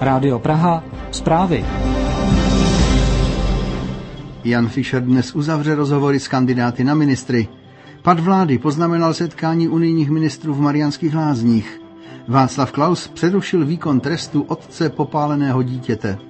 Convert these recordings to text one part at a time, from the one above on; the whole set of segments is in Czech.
Rádio Praha, zprávy. Jan Fischer dnes uzavře rozhovory s kandidáty na ministry. Pad vlády poznamenal setkání unijních ministrů v Mariánských Lázních. Václav Klaus přerušil výkon trestu otce popáleného dítěte.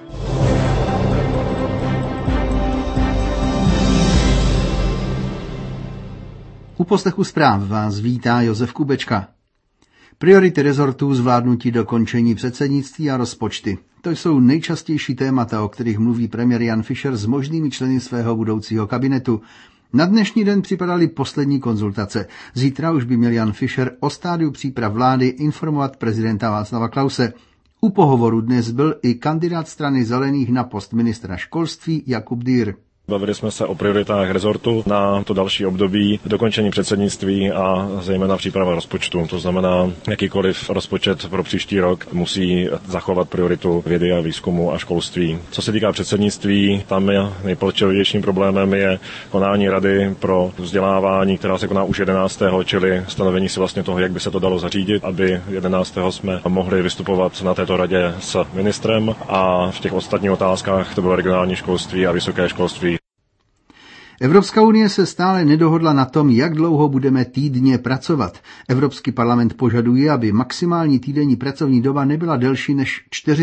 U poslechu zpráv vás vítá Josef Kubečka. Priority rezortů, zvládnutí dokončení předsednictví a rozpočty. To jsou nejčastější témata, o kterých mluví premiér Jan Fischer s možnými členy svého budoucího kabinetu. Na dnešní den připadaly poslední konzultace. Zítra už by měl Jan Fischer o stádiu příprav vlády informovat prezidenta Václava Klause. U pohovoru dnes byl i kandidát strany Zelených na post ministra školství Jakub Dürr. Bavili jsme se o prioritách rezortu na to další období, dokončení předsednictví a zejména příprava rozpočtu. To znamená, jakýkoliv rozpočet pro příští rok musí zachovat prioritu vědy a výzkumu a školství. Co se týká předsednictví, tam je nejpalčivějším problémem je konání rady pro vzdělávání, která se koná už 11. čili stanovení si vlastně toho, jak by se to dalo zařídit, aby 11. jsme mohli vystupovat na této radě s ministrem a v těch ostatních otázkách to bylo regionální školství a vysoké školství. Evropská unie se stále nedohodla na tom, jak dlouho budeme týdně pracovat. Evropský parlament požaduje, aby maximální týdenní pracovní doba nebyla delší než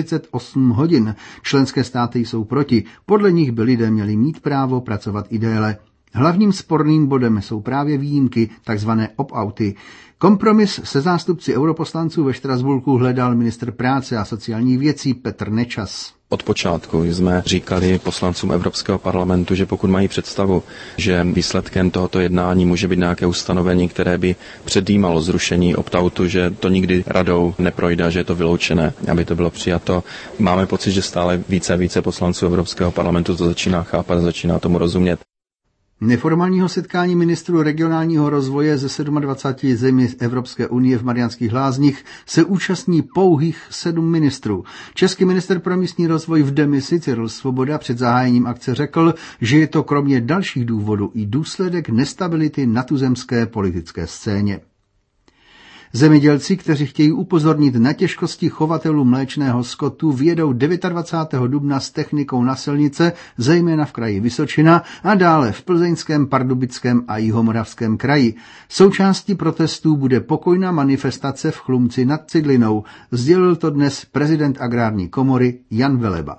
48 hodin. Členské státy jsou proti. Podle nich by lidé měli mít právo pracovat i déle. Hlavním sporným bodem jsou právě výjimky, takzvané opt-outy. Kompromis se zástupci europoslanců ve Štrasburku hledal ministr práce a sociálních věcí Petr Nečas. Od počátku jsme říkali poslancům Evropského parlamentu, že pokud mají představu, že výsledkem tohoto jednání může být nějaké ustanovení, které by předjímalo zrušení opt-outu, že to nikdy radou neprojde, že je to vyloučené, aby to bylo přijato. Máme pocit, že stále více a více poslanců Evropského parlamentu to začíná chápat a začíná tomu rozumět. Neformálního setkání ministrů regionálního rozvoje ze 27 zemí Evropské unie v Mariánských Lázních se účastní pouhých 7 ministrů. Český ministr pro místní rozvoj v demisi Cyril Svoboda před zahájením akce řekl, že je to kromě dalších důvodů i důsledek nestability na tuzemské politické scéně. Zemědělci, kteří chtějí upozornit na těžkosti chovatelů mléčného skotu, vyjedou 29. dubna s technikou na silnice, zejména v kraji Vysočina a dále v Plzeňském, Pardubickém a Jihomoravském kraji. Součástí protestů bude pokojná manifestace v Chlumci nad Cidlinou. Sdělil to dnes prezident Agrární komory Jan Veleba.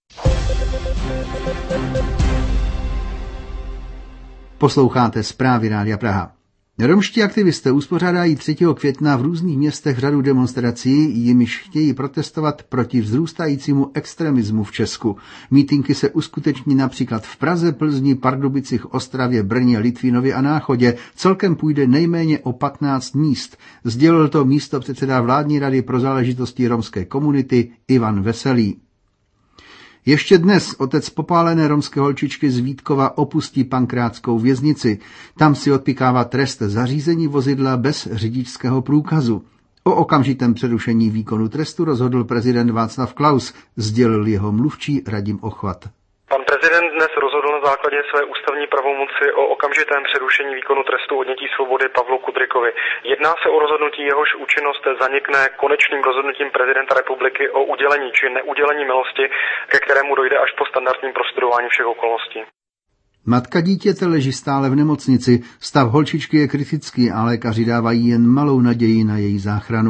Posloucháte zprávy Rádia Praha. Romští aktivisté uspořádají 3. května v různých městech řadu demonstrací, jimiž chtějí protestovat proti vzrůstajícímu extremismu v Česku. Mítinky se uskuteční například v Praze, Plzni, Pardubicích, Ostravě, Brně, Litvínově a Náchodě. Celkem půjde nejméně o 15 míst. Sdělil to místopředseda vládní rady pro záležitosti romské komunity Ivan Veselý. Ještě dnes otec popálené romské holčičky z Vítkova opustí pankrátskou věznici. Tam si odpykává trest za řízení vozidla bez řidičského průkazu. O okamžitém přerušení výkonu trestu rozhodl prezident Václav Klaus, sdělil jeho mluvčí Radim Ochvat. Pan prezident dnes rozhodl na základě své ústavní pravomoci o okamžitém přerušení výkonu trestu odnětí svobody Pavlu Kudrykovi. Jedná se o rozhodnutí, jehož účinnost zanikne konečným rozhodnutím prezidenta republiky o udělení či neudělení milosti, ke kterému dojde až po standardním prostudování všech okolností. Matka dítěte leží stále v nemocnici. Stav holčičky je kritický a lékaři dávají jen malou naději na její záchranu.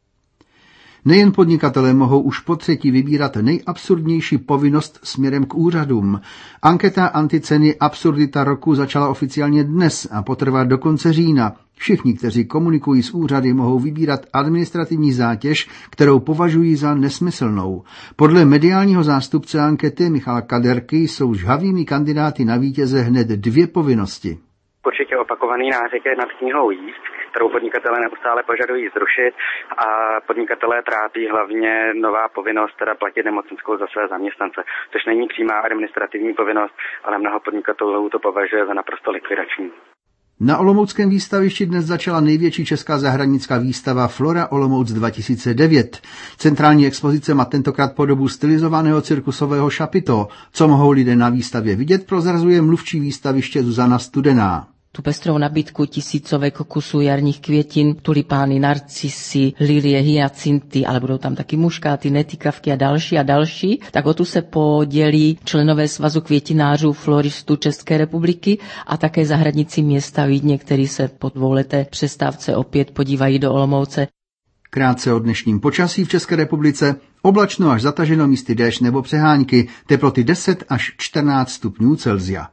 Nejen podnikatelé mohou už potřetí vybírat nejabsurdnější povinnost směrem k úřadům. Anketa Anticeny Absurdita roku začala oficiálně dnes a potrvá do konce října. Všichni, kteří komunikují s úřady, mohou vybírat administrativní zátěž, kterou považují za nesmyslnou. Podle mediálního zástupce ankety Michala Kaderky jsou žhavými kandidáty na vítěze hned 2 povinnosti. Určitě opakovaný nářek je nad knihou jíst, kterou podnikatelé neustále požadují zrušit a podnikatelé trápí hlavně nová povinnost teda platit nemocenskou za své zaměstnance, což není přímá administrativní povinnost, ale mnoho podnikatelů to považuje za naprosto likvidační. Na olomouckém výstavišti dnes začala největší česká zahradnická výstava Flora Olomouc 2009. Centrální expozice má tentokrát podobu stylizovaného cirkusového šapito. Co mohou lidé na výstavě vidět, prozrazuje mluvčí výstaviště Zuzana Studená. tu pestrou nabídku tisícovek kusů jarních květin, tulipány, narcisy, lilie, hyacinty, ale budou tam taky muškáty, netýkavky a další, tak o tu se podělí členové Svazu květinářů floristů České republiky a také zahradníci města Vídně, kteří se po dvouleté přestávce opět podívají do Olomouce. Krátce o dnešním počasí v České republice. Oblačno až zataženo, místy déšť nebo přehánky, teploty 10 až 14 stupňů Celsia.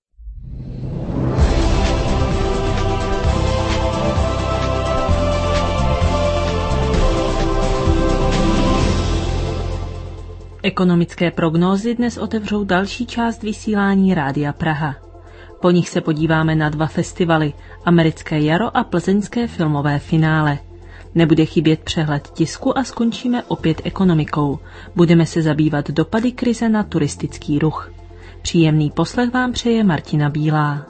Ekonomické prognózy dnes otevřou další část vysílání Rádia Praha. Po nich se podíváme na 2 festivaly, Americké jaro a Plzeňské filmové finále. Nebude chybět přehled tisku a skončíme opět ekonomikou. Budeme se zabývat dopady krize na turistický ruch. Příjemný poslech vám přeje Martina Bílá.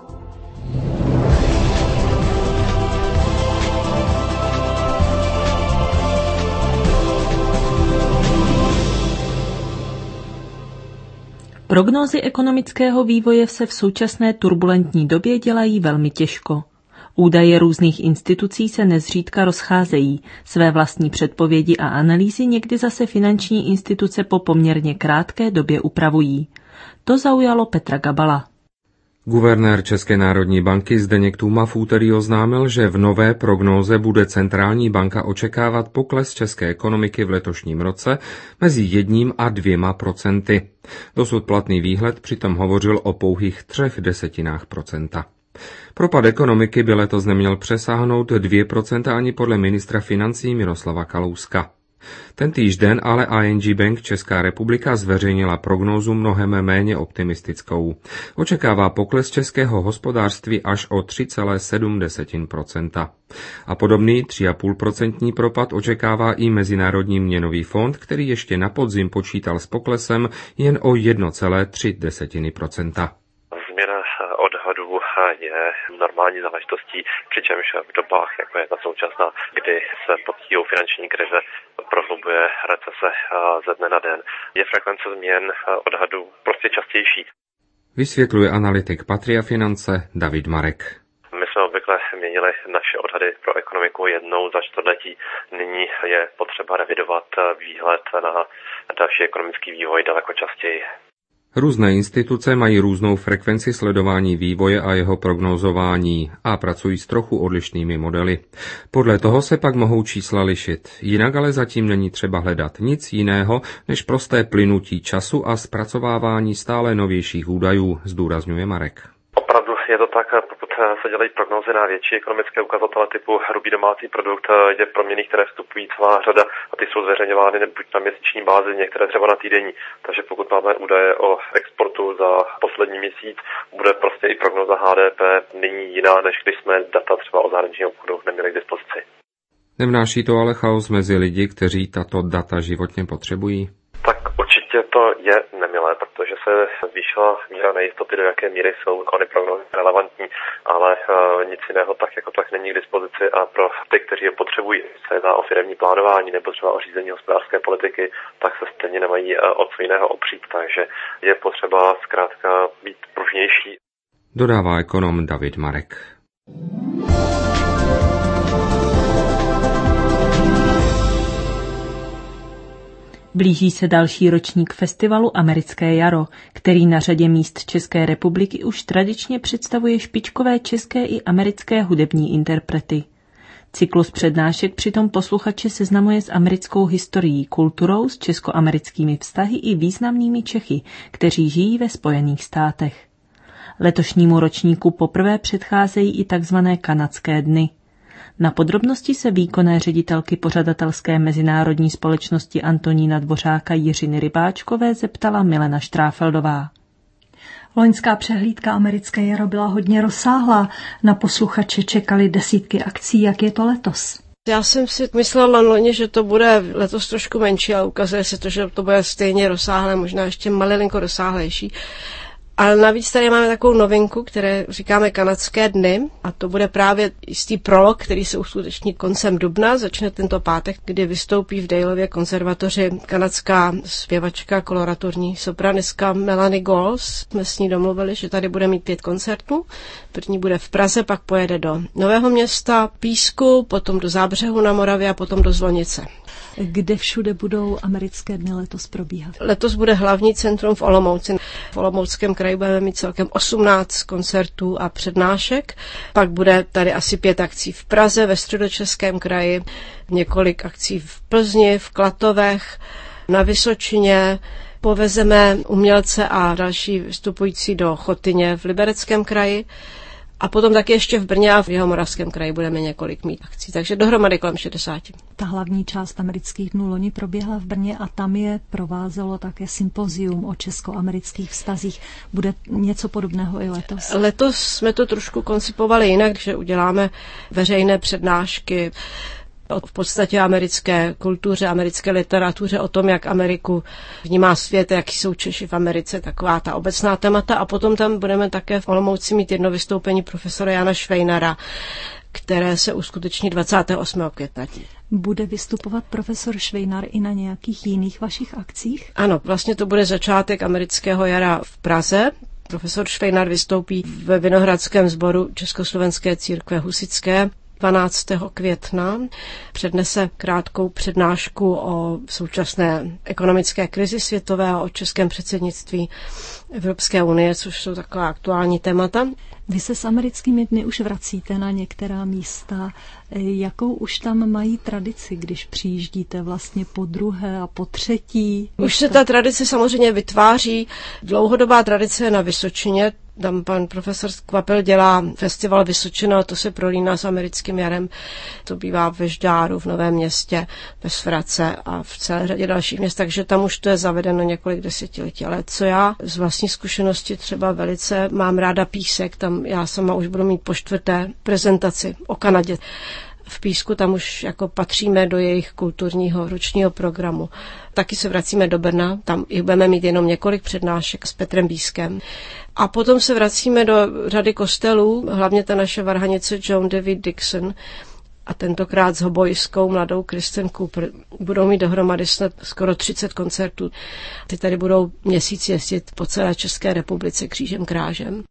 Prognózy ekonomického vývoje se v současné turbulentní době dělají velmi těžko. Údaje různých institucí se nezřídka rozcházejí, své vlastní předpovědi a analýzy někdy zase finanční instituce po poměrně krátké době upravují. To zaujalo Petra Gabala. Guvernér České národní banky Zdeněk Tůma v úterý oznámil, že v nové prognóze bude centrální banka očekávat pokles české ekonomiky v letošním roce mezi 1 a 2%. Dosud platný výhled přitom hovořil o pouhých 0,3%. Propad ekonomiky by letos neměl přesáhnout 2% ani podle ministra financí Miroslava Kalouska. Tentýž den ale ING Bank Česká republika zveřejnila prognózu mnohem méně optimistickou. Očekává pokles českého hospodářství až o 3,7%. A podobný 3,5% propad očekává i Mezinárodní měnový fond, který ještě na podzim počítal s poklesem jen o 1,3%. Odhadů je normální záležitostí, přičemž v dobách, jako je ta současná, kdy se pod tíhou finanční krize prohlubuje recese ze dne na den, je frekvence změn odhadů prostě častější. Vysvětluje analytik Patria Finance David Marek. My jsme obvykle měnili naše odhady pro ekonomiku jednou za čtvrtletí. Nyní je potřeba revidovat výhled na další ekonomický vývoj daleko častěji. Různé instituce mají různou frekvenci sledování vývoje a jeho prognózování a pracují s trochu odlišnými modely. Podle toho se pak mohou čísla lišit. Jinak ale zatím není třeba hledat nic jiného než prosté plynutí času a zpracovávání stále novějších údajů, zdůrazňuje Marek. Opravdu je to tak, pokud se dělají prognózy na větší ekonomické ukazatele typu hrubý domácí produkt, je proměny, které vstupují celá řada a ty jsou zveřejňovány buď na měsíční bázi, některé třeba na týdenní. Takže pokud máme údaje o exportu za poslední měsíc, bude prostě i prognóza HDP nyní jiná, než když jsme data třeba o zahraničním obchodu neměli k dispozici. Nevnáší to ale chaos mezi lidi, kteří tato data životně potřebují? Tak určitě to je nemilé, protože se zvýšila míra nejistoty, do jaké míry jsou ony prognózy relevantní, ale nic jiného tak jako tak není k dispozici a pro ty, kteří je potřebují, se jedná o firemní plánování nebo třeba o řízení hospodářské politiky, tak se stejně nemají od co jiného opřít, takže je potřeba zkrátka být pružnější. Dodává ekonom David Marek. Blíží se další ročník festivalu Americké jaro, který na řadě míst České republiky už tradičně představuje špičkové české i americké hudební interprety. Cyklus přednášek přitom posluchače seznamuje s americkou historií, kulturou, s česko-americkými vztahy i významnými Čechy, kteří žijí ve Spojených státech. Letošnímu ročníku poprvé předcházejí i tzv. Kanadské dny. Na podrobnosti se výkonné ředitelky pořadatelské mezinárodní společnosti Antonína Dvořáka Jiřiny Rybáčkové zeptala Milena Štráfeldová. Loňská přehlídka Americké jaro byla hodně rozsáhlá. Na posluchače čekali desítky akcí. Jak je to letos? Já jsem si myslela loni, že to bude letos trošku menší a ukazuje se to, že to bude stejně rozsáhlé, možná ještě malinko rozsáhlejší. Ale navíc tady máme takovou novinku, které říkáme Kanadské dny, a to bude právě jistý prolog, který se uskuteční koncem dubna, začne tento pátek, kdy vystoupí v Dalově konzervatoři kanadská zpěvačka, koloraturní sopranistka Melanie Golds. Jsme s ní domluvili, že tady bude mít 5 koncertů. První bude v Praze, pak pojede do Nového Města, Písku, potom do Zábřehu na Moravě a potom do Zlonice. Kde všude budou Americké dny letos probíhat? Letos bude hlavní centrum v Olomouci. V Olomouckém kraji budeme mít celkem 18 koncertů a přednášek. Pak bude tady asi 5 akcí v Praze, ve Středočeském kraji, několik akcí v Plzni, v Klatovech, na Vysočině. Povezeme umělce a další vystupující do Chotyně v Libereckém kraji. A potom taky ještě v Brně a v Jihomoravském kraji budeme několik mít akcí, takže dohromady kolem 60. Ta hlavní část Amerických dnů loni proběhla v Brně a tam je provázelo také sympozium o česko-amerických vztazích. Bude něco podobného i letos? Letos jsme to trošku koncipovali jinak, že uděláme veřejné přednášky o v podstatě americké kultuře, americké literatuře, o tom, jak Ameriku vnímá svět, jaký jsou Češi v Americe, taková ta obecná témata. A potom tam budeme také v Olomouci mít jedno vystoupení profesora Jana Švejnara, které se uskuteční 28. května. Bude vystupovat profesor Švejnar i na nějakých jiných vašich akcích? Ano, vlastně to bude začátek amerického jara v Praze. Profesor Švejnar vystoupí ve Vinohradském sboru Československé církve husitské 12. května. Přednese krátkou přednášku o současné ekonomické krizi světové a o českém předsednictví Evropské unie, což jsou taková aktuální témata. Vy se s Americkými dny už vracíte na některá místa. Jakou už tam mají tradici, když přijíždíte vlastně po druhé a po třetí? Už se ta tradice samozřejmě vytváří. Dlouhodobá tradice je na Vysočině. Tam pan profesor Kvapil dělá festival Vysočina, to se prolíná s americkým jarem. To bývá ve Žďáru, v Novém Městě, ve Svratce a v celé řadě dalších měst, takže tam už to je zavedeno několik desetiletí. Ale co já z vlastní zkušenosti třeba velice mám ráda Písek, tam já sama už budu mít po 4. prezentaci o Kanadě. V Písku tam už jako patříme do jejich kulturního ročního programu. Taky se vracíme do Brna, tam jich budeme mít jenom několik přednášek s Petrem Bískem. A potom se vracíme do řady kostelů, hlavně ta naše varhanice Joan David Dixon a tentokrát s hobojiskou mladou Kristen Cooper. Budou mít dohromady snad skoro 30 koncertů. Ty tady budou měsíc jezdit po celé České republice křížem krážem.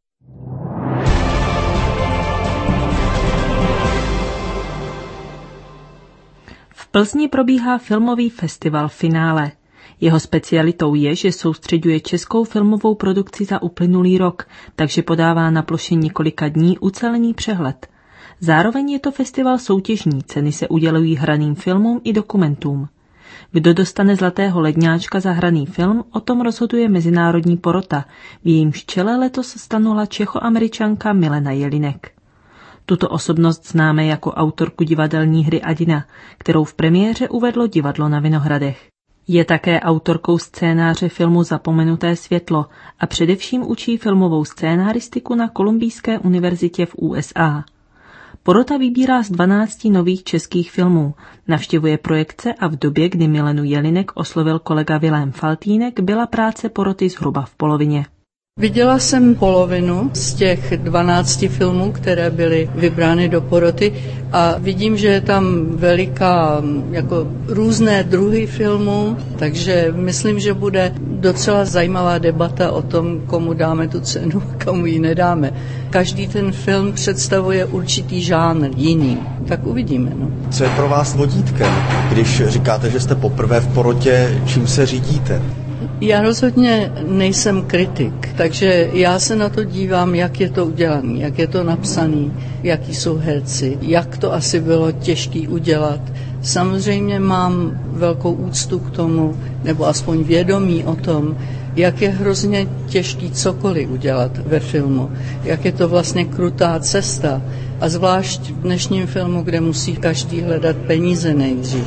V Plzni probíhá filmový festival Finále. Jeho specialitou je, že soustřeďuje českou filmovou produkci za uplynulý rok, takže podává na ploše několika dní ucelený přehled. Zároveň je to festival soutěžní, ceny se udělují hraným filmům i dokumentům. Kdo dostane Zlatého ledňáčka za hraný film, o tom rozhoduje mezinárodní porota, v jejímž čele letos stanula Čechoameričanka Milena Jelinek. Tuto osobnost známe jako autorku divadelní hry Adina, kterou v premiéře uvedlo divadlo na Vinohradech. Je také autorkou scénáře filmu Zapomenuté světlo a především učí filmovou scénáristiku na Kolumbijské univerzitě v USA. Porota vybírá z 12 nových českých filmů, navštěvuje projekce a v době, kdy Milenu Jelinek oslovil kolega Vilém Faltýnek, byla práce poroty zhruba v polovině. Viděla jsem polovinu z těch 12 filmů, které byly vybrány do poroty a vidím, že je tam veliká, jako různé druhy filmů, takže myslím, že bude docela zajímavá debata o tom, komu dáme tu cenu a komu ji nedáme. Každý ten film představuje určitý žánr, jiný. Tak uvidíme. No. Co je pro vás vodítkem, když říkáte, že jste poprvé v porotě, čím se řídíte? Já rozhodně nejsem kritik, takže já se na to dívám, jak je to udělané, jak je to napsané, jaký jsou herci, jak to asi bylo těžké udělat. Samozřejmě mám velkou úctu k tomu, nebo aspoň vědomí o tom, jak je hrozně těžký cokoliv udělat ve filmu, jak je to vlastně krutá cesta a zvlášť v dnešním filmu, kde musí každý hledat peníze nejdřív.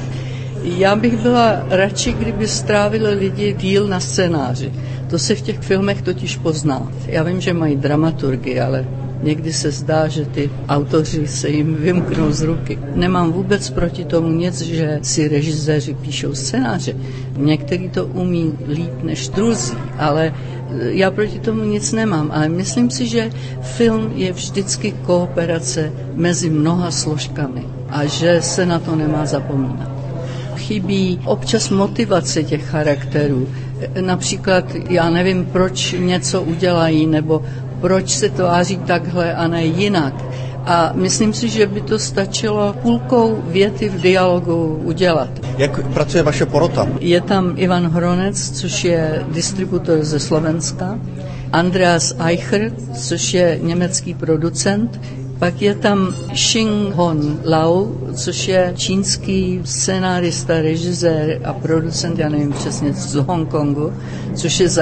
Já bych byla radši, kdyby strávili lidi díl na scénáři. To se v těch filmech totiž pozná. Já vím, že mají dramaturgy, ale někdy se zdá, že ty autoři se jim vymknou z ruky. Nemám vůbec proti tomu nic, že si režiséři píšou scénáře. Někteří to umí líp než druzí, ale já proti tomu nic nemám, ale myslím si, že film je vždycky kooperace mezi mnoha složkami a že se na to nemá zapomínat. Chybí občas motivace těch charakterů. Například já nevím, proč něco udělají, nebo proč se tváří takhle a ne jinak. A myslím si, že by to stačilo půlkou věty v dialogu udělat. Jak pracuje vaše porota? Je tam Ivan Hronec, což je distributor ze Slovenska, Andreas Eicher, což je německý producent, pak je tam Xing Hon Lau, což je čínský scenárista, režisér a producent, já nevím přesně, z Hongkongu, což je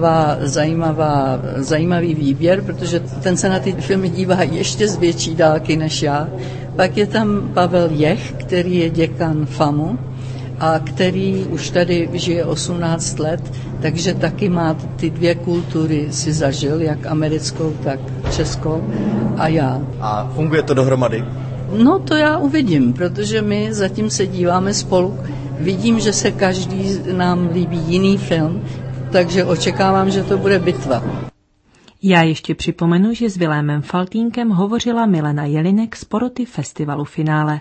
zajímavý výběr, protože ten se na ty filmy dívá ještě z větší dálky než já. Pak je tam Pavel Jech, který je děkan FAMu a který už tady žije 18 let, takže taky má ty dvě kultury si zažil, jak americkou, tak českou a já. A funguje to dohromady? No to já uvidím, protože my zatím se díváme spolu. Vidím, že se každý nám líbí jiný film, takže očekávám, že to bude bitva. Já ještě připomenu, že s Vilémem Faltínkem hovořila Milena Jelinek z poroty festivalu Finále.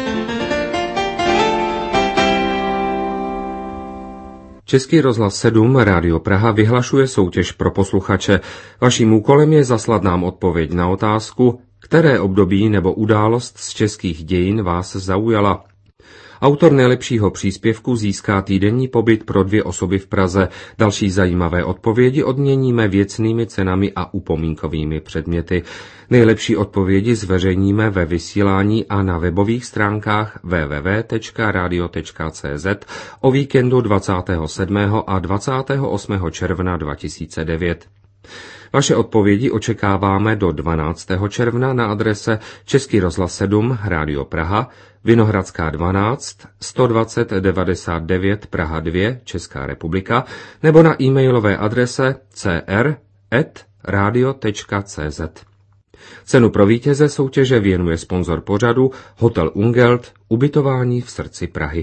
Český rozhlas 7 Rádio Praha vyhlašuje soutěž pro posluchače. Vaším úkolem je zaslat nám odpověď na otázku, které období nebo událost z českých dějin vás zaujala. Autor nejlepšího příspěvku získá týdenní pobyt pro 2 osoby v Praze. Další zajímavé odpovědi odměníme věcnými cenami a upomínkovými předměty. Nejlepší odpovědi zveřejníme ve vysílání a na webových stránkách www.radio.cz o víkendu 27. a 28. června 2009. Vaše odpovědi očekáváme do 12. června na adrese Český rozhlas 7 Rádio Praha, Vinohradská 12, 120 99 Praha 2, Česká republika, nebo na e-mailové adrese cr@radio.cz. Cenu pro vítěze soutěže věnuje sponzor pořadu Hotel Ungelt, ubytování v srdci Prahy.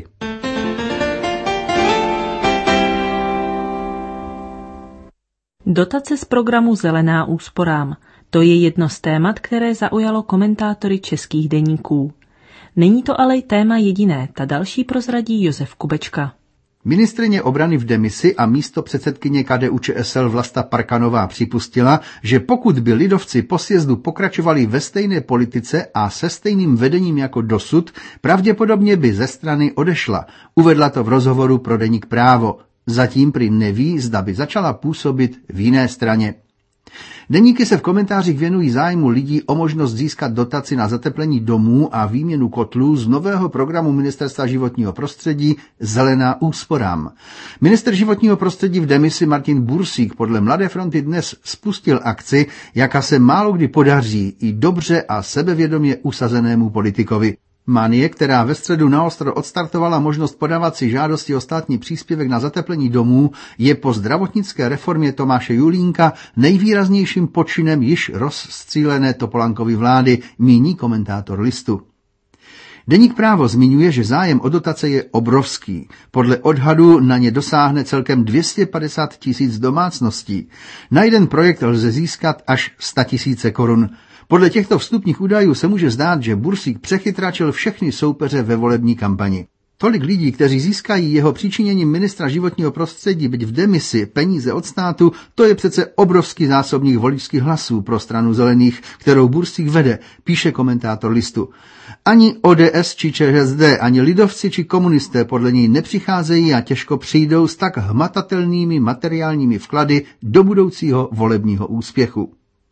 Dotace z programu Zelená úsporám. To je jedno z témat, které zaujalo komentátory českých deníků. Není to ale téma jediné, ta další prozradí Josef Kubečka. Ministryně obrany v demisi a místopředsedkyně KDU-ČSL Vlasta Parkanová připustila, že pokud by lidovci po sjezdu pokračovali ve stejné politice a se stejným vedením jako dosud, pravděpodobně by ze strany odešla. Uvedla to v rozhovoru pro deník Právo. Zatím prý neví, zda by začala působit v jiné straně. Deníky se v komentářích věnují zájmu lidí o možnost získat dotaci na zateplení domů a výměnu kotlů z nového programu Ministerstva životního prostředí Zelená úsporám. Ministr životního prostředí v demisi Martin Bursík podle Mladé fronty dnes spustil akci, jaká se málokdy podaří i dobře a sebevědomě usazenému politikovi. Manie, která ve středu naostro odstartovala možnost podávat si žádosti o státní příspěvek na zateplení domů, je po zdravotnické reformě Tomáše Julínka nejvýraznějším počinem již rozstřílené Topolánkovy vlády, míní komentátor Listu. Deník Právo zmiňuje, že zájem o dotace je obrovský. Podle odhadu na ně dosáhne celkem 250 000 domácností. Na jeden projekt lze získat až 100 000 korun. Podle těchto vstupních údajů se může zdát, že Bursík přechytračil všechny soupeře ve volební kampani. Tolik lidí, kteří získají jeho přičiněním ministra životního prostředí, byť v demisi, peníze od státu, to je přece obrovský zásobník voličských hlasů pro stranu zelených, kterou Bursík vede, píše komentátor Listu. Ani ODS či ČSSD, ani lidovci či komunisté podle něj nepřicházejí a těžko přijdou s tak hmatatelnými materiálními vklady do budoucího volebního úspěchu.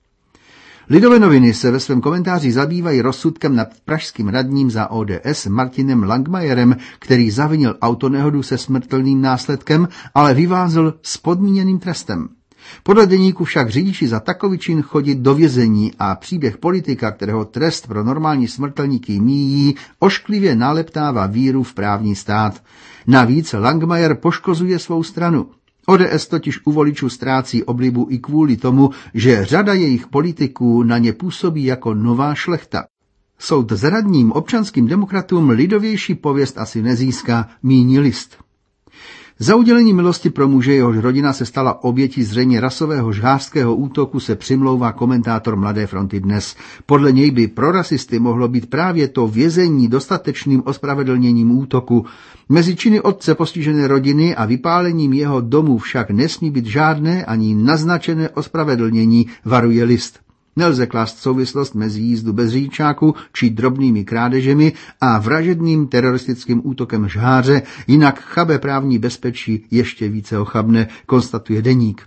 Lidové noviny se ve svém komentáři zabývají rozsudkem nad pražským radním za ODS Martinem Langmajerem, který zavinil autonehodu se smrtelným následkem, ale vyvázl s podmíněným trestem. Podle deníku však řidiči za takový čin chodit do vězení a příběh politika, kterého trest pro normální smrtelníky míjí, ošklivě náleptává víru v právní stát. Navíc Langmajer poškozuje svou stranu. ODS totiž u voličů ztrácí oblibu i kvůli tomu, že řada jejich politiků na ně působí jako nová šlechta. Soud s radním občanským demokratům lidovější pověst asi nezíská, míní List. Za udělení milosti pro muže, jehož rodina se stala obětí zřejmě rasového žhářského útoku, se přimlouvá komentátor Mladé fronty Dnes. Podle něj by pro rasisty mohlo být právě to vězení dostatečným ospravedlněním útoku. Mezi činy otce postižené rodiny a vypálením jeho domu však nesmí být žádné ani naznačené ospravedlnění, varuje List. Nelze klást souvislost mezi jízdu bez řidičáku či drobnými krádežemi a vražedným teroristickým útokem žháře, jinak chabé právní bezpečí ještě více ochabne, konstatuje Deník.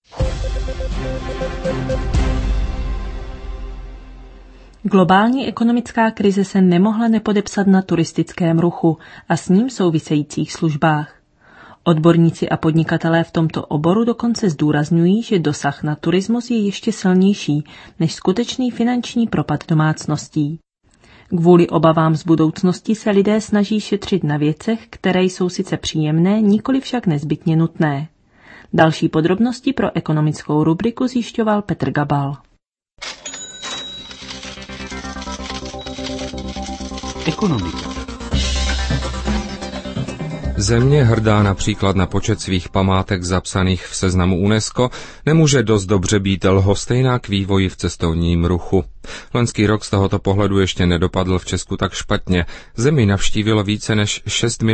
Globální ekonomická krize se nemohla nepodepsat na turistickém ruchu a s ním souvisejících službách. Odborníci a podnikatelé v tomto oboru dokonce zdůrazňují, že dosah na turismus je ještě silnější než skutečný finanční propad domácností. Kvůli obavám z budoucnosti se lidé snaží šetřit na věcech, které jsou sice příjemné, nikoli však nezbytně nutné. Další podrobnosti pro ekonomickou rubriku zjišťoval Petr Gabal. Ekonomika. Země hrdá například na počet svých památek zapsaných v seznamu UNESCO nemůže dost dobře být lhostejná k vývoji v cestovním ruchu. Loňský rok z tohoto pohledu ještě nedopadl v Česku tak špatně. Zemi navštívilo více než 6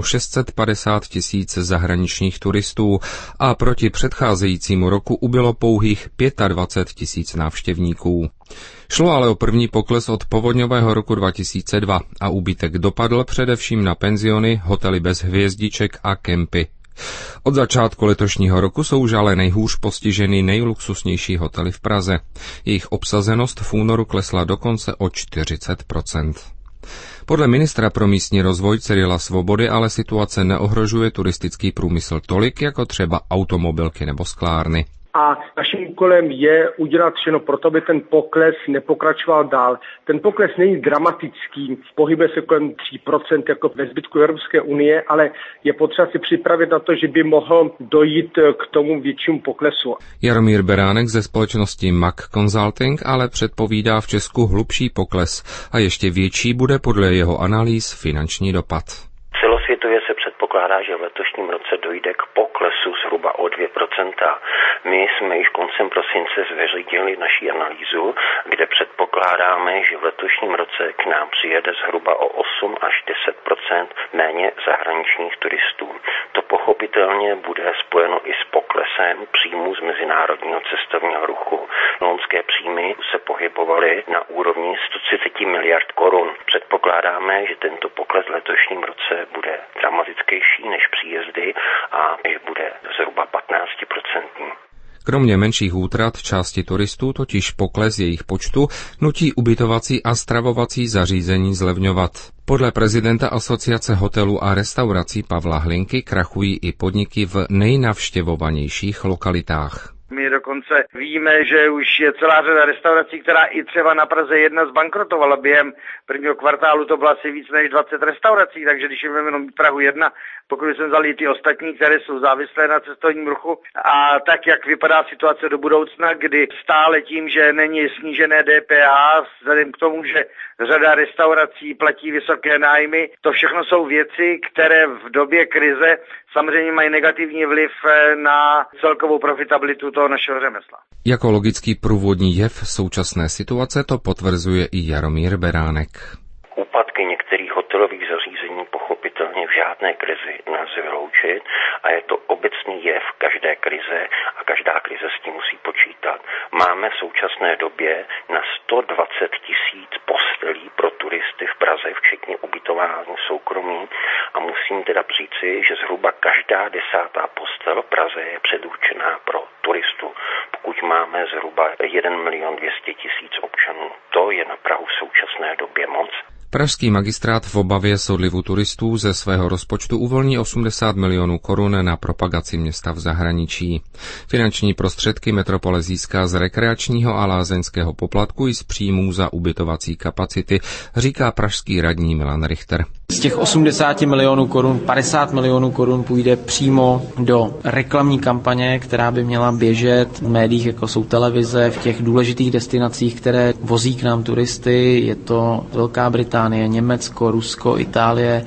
650 000 zahraničních turistů a proti předcházejícímu roku ubylo pouhých 25 000 návštěvníků. Šlo ale o první pokles od povodňového roku 2002 a úbytek dopadl především na penziony, hotely bez hvězdiček a kempy. Od začátku letošního roku jsou už ale nejhůř postiženy nejluxusnější hotely v Praze. Jejich obsazenost v únoru klesla dokonce o 40%. Podle ministra pro místní rozvoj Cyrila Svobody ale situace neohrožuje turistický průmysl tolik jako třeba automobilky nebo sklárny. A naším úkolem je udělat všechno pro to, aby ten pokles nepokračoval dál. Ten pokles není dramatický, pohybuje se kolem 3% jako ve zbytku Evropské unie, ale je potřeba si připravit na to, že by mohlo dojít k tomu většímu poklesu. Jaromír Beránek ze společnosti MAC Consulting ale předpovídá v Česku hlubší pokles a ještě větší bude podle jeho analýz finanční dopad. Celosvětově se předpokládá, že v letošním roce dojde k poklesu zhruba o 2%. My jsme již koncem prosince zveřejnili naši analýzu, kde předpokládáme, že v letošním roce k nám přijede zhruba o 8 až 10% méně zahraničních turistů. To pochopitelně bude spojeno i s poklesem příjmů z mezinárodního cestovního ruchu. Loňské příjmy se pohybovaly na úrovni 130 miliard korun. Předpokládáme, že tento pokles v letošním roce bude dramatickější než příjezdy a že bude zhruba 15%. Kromě menších útrat části turistů totiž pokles jejich počtu nutí ubytovací a stravovací zařízení zlevňovat. Podle prezidenta Asociace hotelů a restaurací Pavla Hlinky krachují i podniky v nejnavštěvovanějších lokalitách. My dokonce víme, že už je celá řada restaurací, která i třeba na Praze 1 zbankrotovala. Během prvního kvartálu to bylo asi víc než 20 restaurací, takže když jdeme jenom Prahu 1, pokud jsme vzali ty ostatní, které jsou závislé na cestovním ruchu, a tak, jak vypadá situace do budoucna, kdy stále tím, že není snížené DPH, vzhledem k tomu, že řada restaurací platí vysoké nájmy, to všechno jsou věci, které v době krize samozřejmě mají negativní vliv na celkovou profitabilitu toho našeho řemesla. Jako logický průvodní jev současné situace to potvrzuje i Jaromír Beránek. Úpadky některých hotelových zařízení pochopitelně v žádné krizi nelze vyloučit a je to obecný jev každé krize a každá krize s tím musí počítat. Máme v současné době na 120 000 postelí pro turisty v Praze, včetně ubytování soukromí, a musím teda říci, že zhruba každá 10. postel v Praze je předurčená pro turistu. Pokud máme zhruba 1 200 000 občanů, to je na Prahu v současné době moc. Pražský magistrát v obavě z odlivu turistů ze svého rozpočtu uvolní 80 milionů korun na propagaci města v zahraničí. Finanční prostředky metropole získá z rekreačního a lázeňského poplatku i z příjmů za ubytovací kapacity, říká pražský radní Milan Richter. Z těch 80 milionů korun 50 milionů korun půjde přímo do reklamní kampaně, která by měla běžet v médiích, jako jsou televize, v těch důležitých destinacích, které vozí k nám turisty. Je to Velká Británie, Německo, Rusko, Itálie.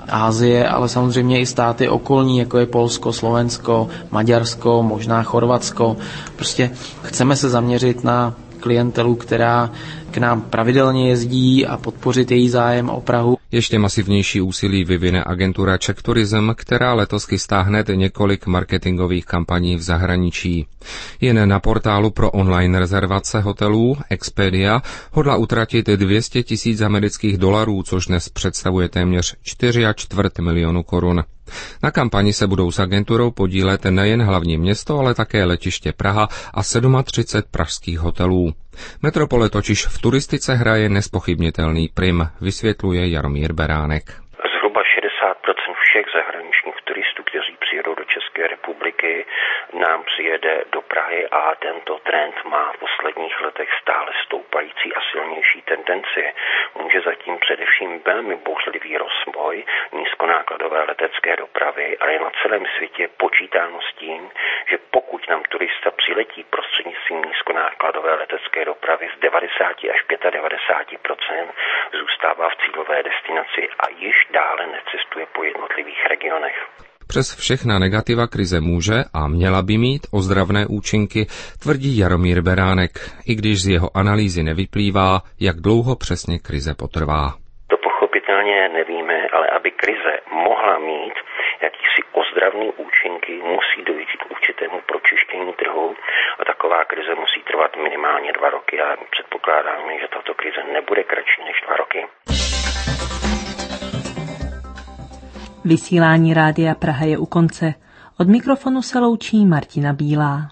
Asie, ale samozřejmě i státy okolní, jako je Polsko, Slovensko, Maďarsko, možná Chorvatsko. Prostě chceme se zaměřit na klientelu, která k nám pravidelně jezdí a podpořit její zájem o Prahu. Ještě masivnější úsilí vyvine agentura Czech Tourism, která letos chystá hned několik marketingových kampaní v zahraničí. Jen na portálu pro online rezervace hotelů Expedia hodla utratit 200 000 amerických dolarů, což dnes představuje téměř 4,25 milionu korun. Na kampani se budou s agenturou podílet nejen hlavní město, ale také letiště Praha a 37 pražských hotelů. Metropole totiž v turistice hraje nespochybnitelný prim, vysvětluje Jaromír Beránek. Zhruba 60% všech zahraničních turistů, kteří přijedou do České republiky, nám přijede do Prahy a tento trend má v posledních letech stále stoupající a silnější tendenci. Může zatím především velmi bouřlivý rozvoj nízkonákladové letecké dopravy, ale na celém světě počítáno s tím, že pokud nám turista přiletí prostřednictvím nízkonákladové letecké dopravy z 90 až 95% zůstává v cílové destinaci a již dále necestuje po jednotlivých regionech. Přes všechna negativa krize může a měla by mít ozdravné účinky, tvrdí Jaromír Beránek, i když z jeho analýzy nevyplývá, jak dlouho přesně krize potrvá. To pochopitelně nevíme, ale aby krize mohla mít jakýsi ozdravný účinky, musí dojít k určitému pročištění trhu a taková krize musí trvat minimálně 2 roky a předpokládáme, že tato krize nebude kratší než 2 roky. Vysílání Rádia Praha je u konce. Od mikrofonu se loučí Martina Bílá.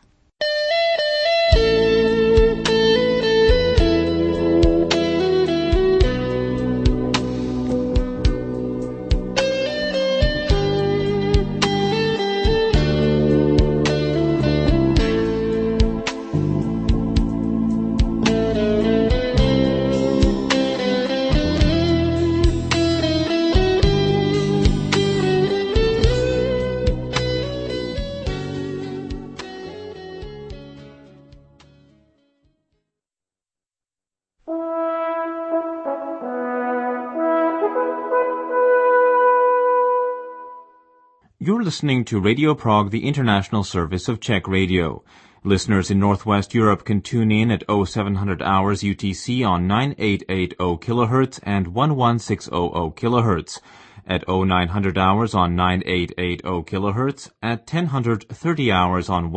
You're listening to Radio Prague, the international service of Czech radio. Listeners in Northwest Europe can tune in at 0700 hours UTC on 9880 kHz and 11600 kHz, at 0900 hours on 9880 kHz, at 1030 hours on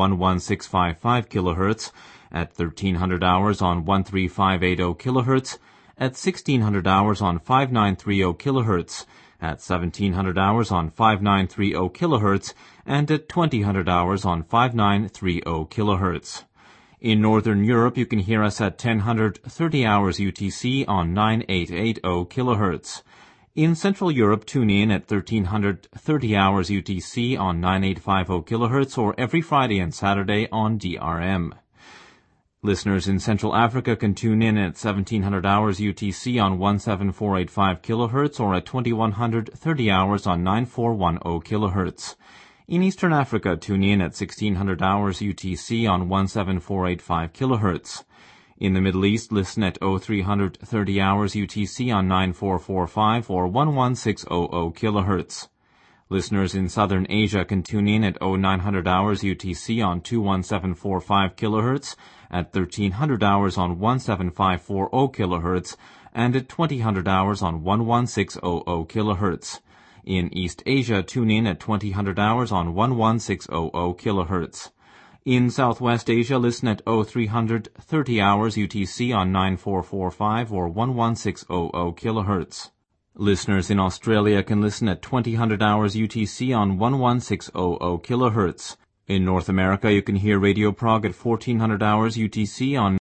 11655 kHz, at 1300 hours on 13580 kHz, at 1600 hours on 5930 kHz, at 1700 hours on 5930 kHz, and at 2000 hours on 5930 kHz. In Northern Europe, you can hear us at 1030 hours UTC on 9880 kHz. In Central Europe, tune in at 1330 hours UTC on 9850 kHz or every Friday and Saturday on DRM. Listeners in Central Africa can tune in at 1700 hours UTC on 17485 kHz or at 2130 hours on 9410 kHz. In Eastern Africa, tune in at 1600 hours UTC on 17485 kHz. In the Middle East, listen at 0330 hours UTC on 9445 or 11600 kHz. Listeners in Southern Asia can tune in at 0900 hours UTC on 21745 kHz, at 1300 hours on 17540 kHz, and at 2000 hours on 11600 kHz. In East Asia, tune in at 2000 hours on 11600 kHz. In Southwest Asia, listen at 0330 hours UTC on 9445 or 11600 kHz. Listeners in Australia can listen at 2000 hours UTC on 11600 kHz. In North America, you can hear Radio Prague at 1400 hours UTC on